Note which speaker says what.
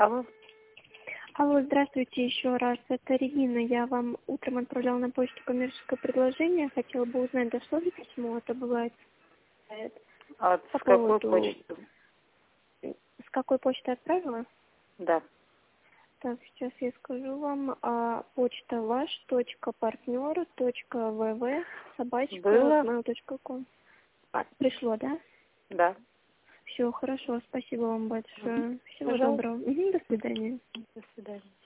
Speaker 1: Алло.
Speaker 2: Алло, здравствуйте еще раз. Это Регина. Я вам утром отправляла на почту коммерческое предложение. Хотела бы узнать, дошло ли письмо. Это бывает
Speaker 1: А
Speaker 2: по
Speaker 1: с какой
Speaker 2: поводу...
Speaker 1: почты?
Speaker 2: С какой почты отправила?
Speaker 1: Да.
Speaker 2: Так, сейчас я скажу вам. Почта
Speaker 1: Было?
Speaker 2: ваш.партнер.вв@mail.com. Пришло, да?
Speaker 1: Да.
Speaker 2: Все, хорошо. Спасибо вам большое. Всего
Speaker 1: Пожалуйста.
Speaker 2: доброго. До свидания.
Speaker 1: До свидания.